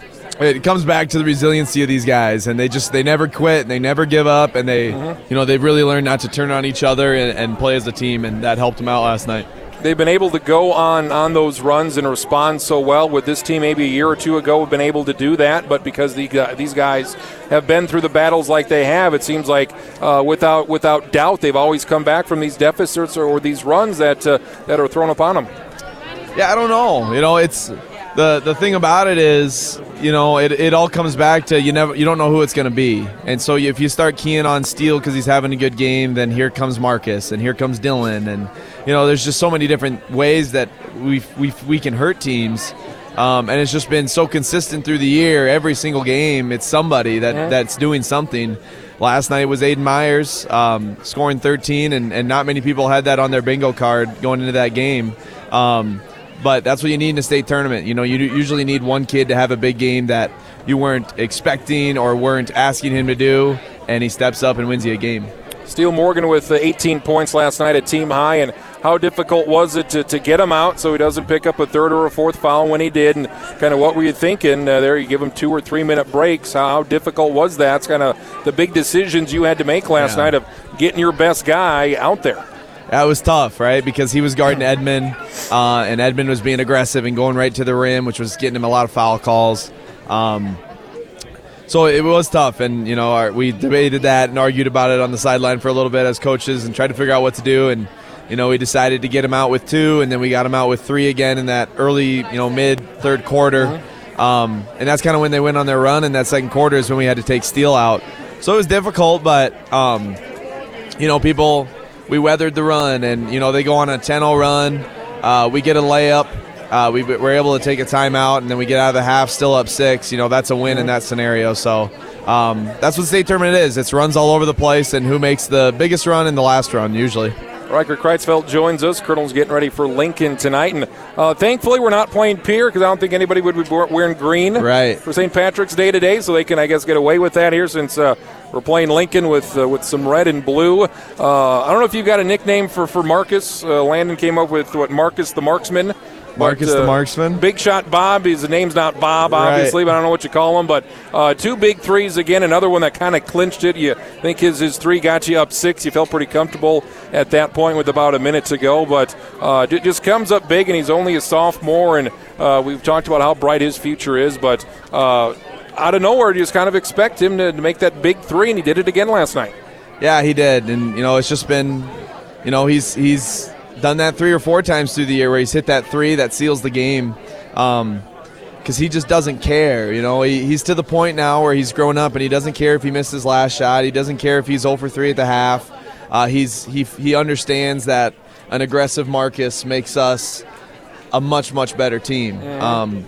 it comes back to the resiliency of these guys, and they just they never quit, and they never give up, and they mm-hmm. you know they've really learned not to turn on each other and, and play as a team, and that helped them out last night. They've been able to go on, on those runs and respond so well. With this team maybe a year or two ago have been able to do that, but because the, uh, these guys have been through the battles like they have, it seems like uh, without without doubt they've always come back from these deficits or, or these runs that uh, that are thrown upon them. Yeah, I don't know. You know, it's the the thing about it is, you know, it, it all comes back to you never you don't know who it's going to be. And so if you start keying on Steele because he's having a good game, then here comes Marcus and here comes Dylan. And, you know, there's just so many different ways that we we we can hurt teams. Um, and it's just been so consistent through the year. Every single game, it's somebody that, yeah. that's doing something. Last night was Aiden Myers um, scoring thirteen, and, and not many people had that on their bingo card going into that game. Um But that's what you need in a state tournament. You know, you usually need one kid to have a big game that you weren't expecting or weren't asking him to do, and he steps up and wins you a game. Steele Morgan with eighteen points last night at team high, and how difficult was it to, to get him out so he doesn't pick up a third or a fourth foul when he did, and kind of what were you thinking uh, there? You give him two or three minute breaks. How, how difficult was that? It's kind of the big decisions you had to make last yeah. night of getting your best guy out there. That was tough, right? Because he was guarding Edmond, uh, and Edmond was being aggressive and going right to the rim, which was getting him a lot of foul calls. Um, so it was tough, and you know our, we debated that and argued about it on the sideline for a little bit as coaches and tried to figure out what to do. And you know we decided to get him out with two, and then we got him out with three again in that early, you know, mid third quarter. Mm-hmm. Um, and that's kind of when they went on their run. And that second quarter is when we had to take Steele out. So it was difficult, but um, you know people. We weathered the run, and you know they go on a ten oh run. Uh, we get a layup. Uh, we were able to take a timeout, and then we get out of the half still up six. You know that's a win in that scenario. So um, that's what the state tournament is. It's runs all over the place, and who makes the biggest run and the last run usually. Riker Kreitzfeld joins us. Colonel's getting ready for Lincoln tonight, and uh, thankfully we're not playing Pierre because I don't think anybody would be wearing green right. for Saint Patrick's Day today, so they can, I guess, get away with that here since uh, we're playing Lincoln with uh, with some red and blue. Uh, I don't know if you've got a nickname for, for Marcus. Uh, Landon came up with, what, Marcus the Marksman? Marcus but, uh, the Marksman. Big Shot Bob. His name's not Bob, obviously, right. but I don't know what you call him. But uh, two big threes again. Another one that kind of clinched it. You think his, his three got you up six. You felt pretty comfortable at that point with about a minute to go. But uh, it just comes up big, and he's only a sophomore. And uh, we've talked about how bright his future is. But uh, out of nowhere, you just kind of expect him to, to make that big three, and he did it again last night. Yeah, he did. And, you know, it's just been, you know, he's he's – done that three or four times through the year where he's hit that three that seals the game because um, he just doesn't care. You know, he, he's to the point now where he's grown up and he doesn't care if he missed his last shot. He doesn't care if he's zero for three at the half. Uh, he's he he understands that an aggressive Marcus makes us a much much better team. Mm. Um,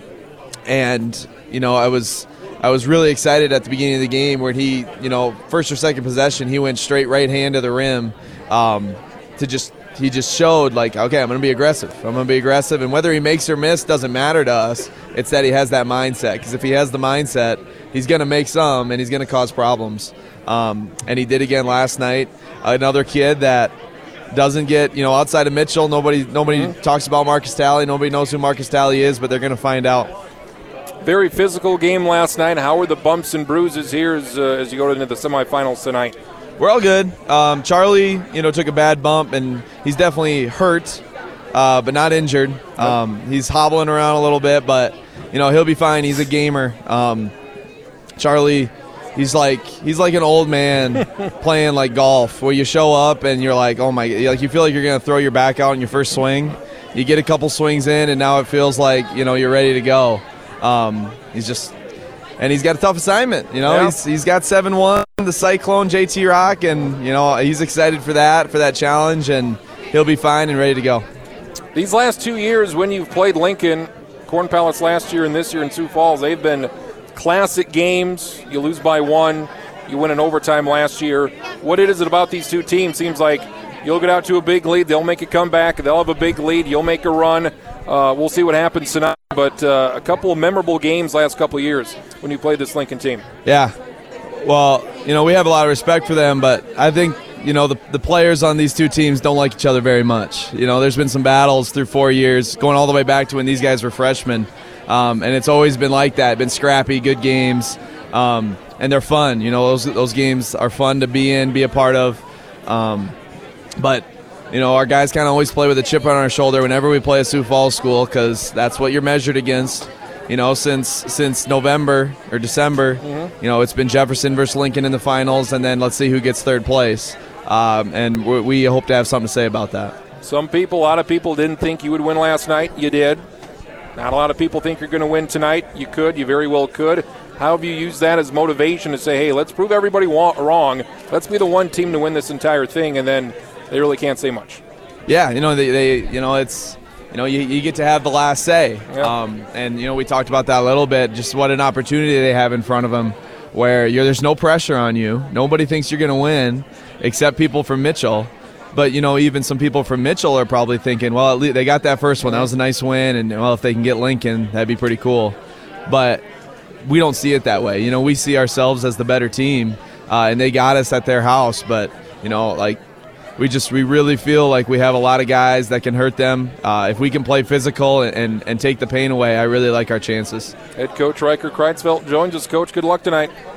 and you know, I was I was really excited at the beginning of the game where he, you know, first or second possession, he went straight right hand to the rim um, to just. He just showed, like, okay, I'm going to be aggressive. I'm going to be aggressive. And whether he makes or miss doesn't matter to us. It's that he has that mindset. Because if he has the mindset, he's going to make some, and he's going to cause problems. Um, and he did again last night. Another kid that doesn't get, you know, outside of Mitchell, nobody nobody mm-hmm. talks about Marcus Talley. Nobody knows who Marcus Talley is, but they're going to find out. Very physical game last night. How are the bumps and bruises here as, uh, as you go into the semifinals tonight? We're all good. Um, Charlie, you know, took a bad bump, and he's definitely hurt, uh, but not injured. Um, he's hobbling around a little bit, but, you know, he'll be fine. He's a gamer. Um, Charlie, he's like he's like an old man playing, like, golf, where you show up and you're like, oh, my, like you feel like you're going to throw your back out in your first swing. You get a couple swings in, and now it feels like, you know, you're ready to go. Um, he's just – and he's got a tough assignment. You know, yeah. he's he's got seven one. The Cyclone J T Rock, and you know he's excited for that for that challenge, and he'll be fine and ready to go. These last two years when you've played Lincoln, Corn Palace last year and this year in Sioux Falls, they've been classic games. You lose by one, you win in overtime last year. What is it about these two teams? Seems like you'll get out to a big lead, they'll make a comeback, they'll have a big lead, you'll make a run. Uh, we'll see what happens tonight, but uh, a couple of memorable games last couple of years when you played this Lincoln team. Yeah. Well, you know, we have a lot of respect for them, but I think, you know, the, the players on these two teams don't like each other very much. You know, there's been some battles through four years, going all the way back to when these guys were freshmen, um, and it's always been like that. Been scrappy, good games, um, and they're fun. You know, those those games are fun to be in, be a part of. Um, but, you know, our guys kind of always play with a chip on our shoulder whenever we play a Sioux Falls school because that's what you're measured against. You know, since since November or December, mm-hmm. you know, it's been Jefferson versus Lincoln in the finals, and then let's see who gets third place. Um, and we, we hope to have something to say about that. Some people, a lot of people didn't think you would win last night. You did. Not a lot of people think you're going to win tonight. You could. You very well could. How have you used that as motivation to say, hey, let's prove everybody wrong. Let's be the one team to win this entire thing, and then they really can't say much. Yeah, you know, they, they you know, it's – You know, you, you get to have the last say. Yep. Um, and, you know, we talked about that a little bit, just what an opportunity they have in front of them where you're, there's no pressure on you. Nobody thinks you're going to win except people from Mitchell. But, you know, even some people from Mitchell are probably thinking, well, at least they got that first one. That was a nice win. And, well, if they can get Lincoln, that'd be pretty cool. But we don't see it that way. You know, we see ourselves as the better team, uh, and they got us at their house. But, you know, like, We just we really feel like we have a lot of guys that can hurt them. Uh, if we can play physical and, and, and take the pain away, I really like our chances. Head coach Riker Kreitzfeld joins us. Coach, good luck tonight.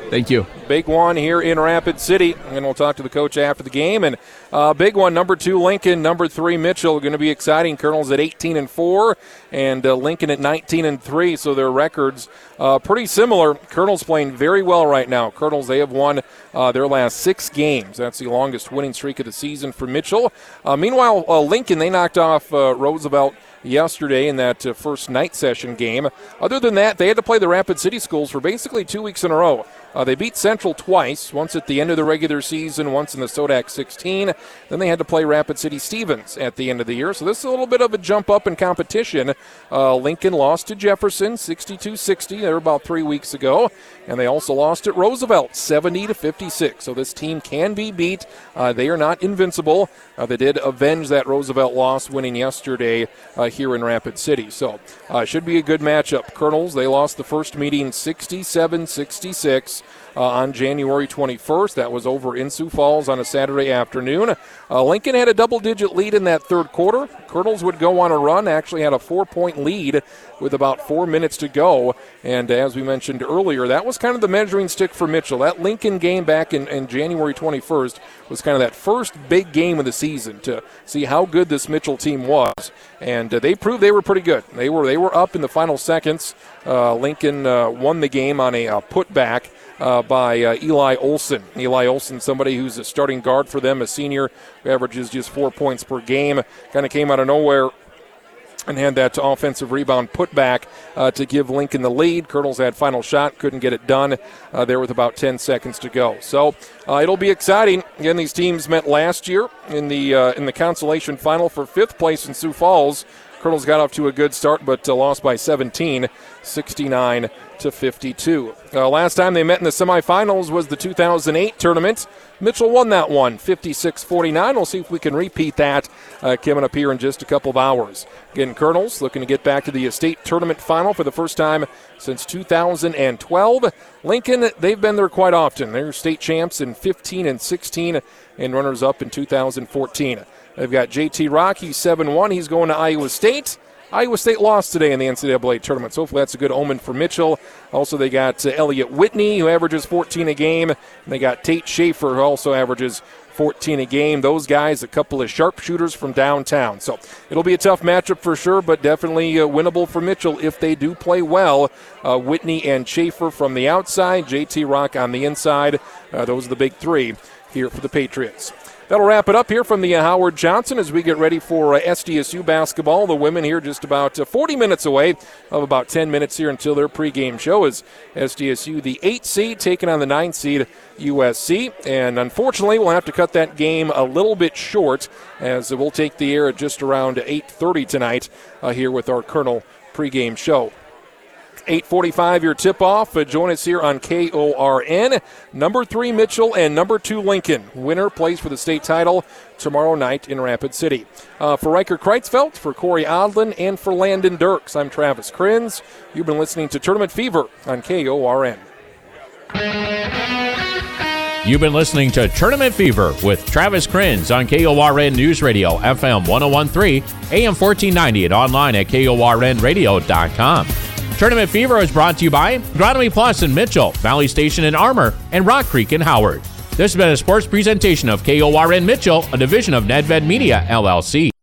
Thank you. Big one here in Rapid City, and we'll talk to the coach after the game. And uh, big one, number two Lincoln, number three Mitchell, going to be exciting. Colonel's at eighteen and four, and uh, Lincoln at nineteen and three. So their records uh, pretty similar. Colonel's playing very well right now. Colonel's they have won uh, their last six games. That's the longest winning streak of the season for Mitchell. Uh, meanwhile, uh, Lincoln they knocked off uh, Roosevelt yesterday in that uh, first night session game. Other than that, they had to play the Rapid City schools for basically two weeks in a row. Uh, they beat Central twice, once at the end of the regular season, once in the Sodak sixteen. Then they had to play Rapid City Stevens at the end of the year. So this is a little bit of a jump up in competition. Uh, Lincoln lost to Jefferson sixty-two sixty. They were about three weeks ago. And they also lost at Roosevelt seventy to fifty-six. So this team can be beat. Uh, they are not invincible. Uh, they did avenge that Roosevelt loss, winning yesterday uh, here in Rapid City. So uh, should be a good matchup. Colonels, they lost the first meeting sixty-seven sixty-six. Uh, on January twenty-first. That was over in Sioux Falls on a Saturday afternoon. Uh, Lincoln had a double-digit lead in that third quarter. Colonels would go on a run, actually had a four-point lead with about four minutes to go. And as we mentioned earlier, that was kind of the measuring stick for Mitchell. That Lincoln game back in, in January twenty-first was kind of that first big game of the season to see how good this Mitchell team was. And uh, they proved they were pretty good. They were, they were up in the final seconds. Uh, Lincoln uh, won the game on a uh, putback Uh, by uh, Eli Olson. Eli Olson, somebody who's a starting guard for them, a senior who averages just four points per game, kind of came out of nowhere and had that offensive rebound put back uh, to give Lincoln the lead. Colonels had final shot, couldn't get it done uh, there with about ten seconds to go. So uh, it'll be exciting. Again, these teams met last year in the uh, in the consolation final for fifth place in Sioux Falls. Colonels got off to a good start, but uh, lost by seventeen, sixty-nine to fifty-two. Uh, last time they met in the semifinals was the two thousand eight tournament. Mitchell won that one, fifty-six forty-nine. We'll see if we can repeat that uh, coming up here in just a couple of hours. Again, Colonels looking to get back to the state tournament final for the first time since two thousand twelve. Lincoln, they've been there quite often. They're state champs in fifteen and sixteen and runners-up in two thousand fourteen. They've got J T Rock, he's seven one. He's going to Iowa State. Iowa State lost today in the N C double A tournament, so hopefully that's a good omen for Mitchell. Also, they got uh, Elliot Whitney, who averages fourteen a game. And they got Tate Schaefer, who also averages fourteen a game. Those guys, a couple of sharpshooters from downtown. So it'll be a tough matchup for sure, but definitely uh, winnable for Mitchell if they do play well. Uh, Whitney and Schaefer from the outside, J T Rock on the inside. Uh, those are the big three here for the Patriots. That'll wrap it up here from the uh, Howard Johnson as we get ready for uh, S D S U basketball. The women here just about uh, forty minutes away, of about ten minutes here until their pregame show is S D S U, the eight seed, taking on the nine seed U S C. And unfortunately, we'll have to cut that game a little bit short as we'll take the air at just around eight thirty tonight uh, here with our Colonel pregame show. eight forty-five, your tip-off. Uh, join us here on K O R N. Number three, Mitchell, and number two, Lincoln. Winner plays for the state title tomorrow night in Rapid City. Uh, for Riker Kreitzfeld, for Corey Odlin, and for Landon Dirks, I'm Travis Krenz. You've been listening to Tournament Fever on K O R N. You've been listening to Tournament Fever with Travis Krenz on K O R N News Radio, F M one oh one point three, A M fourteen ninety, and online at K O R N radio dot com. Tournament Fever is brought to you by Agronomy Plus in Mitchell, Valley Station in Armour, and Rock Creek in Howard. This has been a sports presentation of K O R N Mitchell, a division of NedVed Media, L L C.